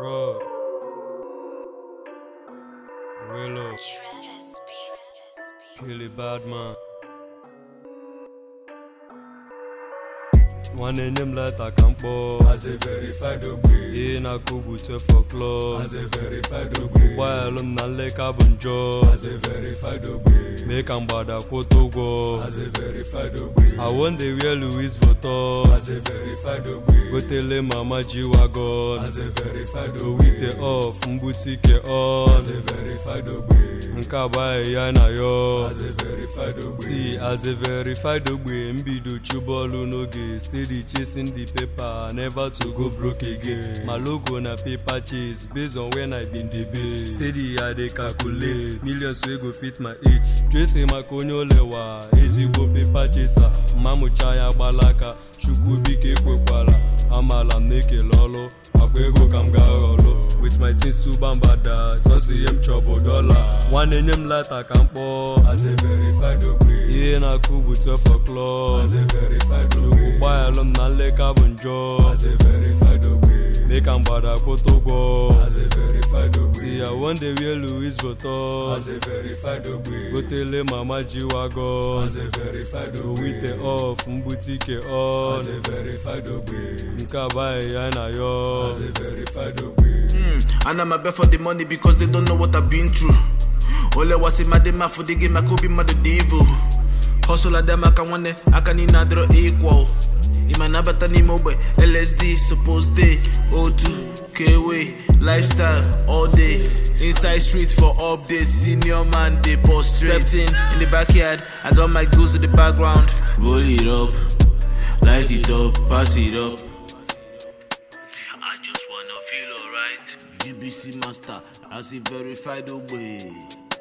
Bro. Willow. Really bad man. One in him let I can ball. As a verified obey. In a kubu 12 o'clock. As a verified obey. While I'm not like carbon job. As a verified obey. Make am bada koto go. As a verified obey. I want the real Louis Vuitton. As a verified obey. Go tell mama G-Wagon. As a verified With obey. the off, mbutike on. As a verified obey. Nkaba ya na yo. As a verified obey. See, as a verified ogbe, mbido chubolu noge. Steady chasing the paper, never to go broke again. My logo na paper chase, based on when I been the base. Steady I dey calculate, millions we go fit my age. Trace my konyo lewa, easy go paper chaser. Mamu chaya balaka, shukubike kwekwala. Amala neke lolo, akwego kamgarolo. With my things to bambada, so see him trouble dollar. One in him lata campo. As a verified obey. Yeah, na kubu 12 o'clock. As a verified obey. Buy alum na le carbon job. As a verified obey. Make am bada koto go. As a verified obey. See, I want the real Louis Vuitton. As a verified obey. Go tell mama G-Wagon. As a verified obey. With the off, mbutike on. As a verified obey. Nkaba ya na yo. As a verified obey. And I'm a bet for the money because they don't know what I've been through. Ole wasi madema for the game, I could be mad the devil. Hustle at them, I can want it, I can in another equal. Imana batani mobe, LSD, supposed day, O2, K-way, lifestyle, all day. Inside streets for updates, senior man, they post straight. Stepped in the backyard, I got my goose in the background. Roll it up, light it up, pass it up. I just wanna feel alright. GBC master, as a verified obey.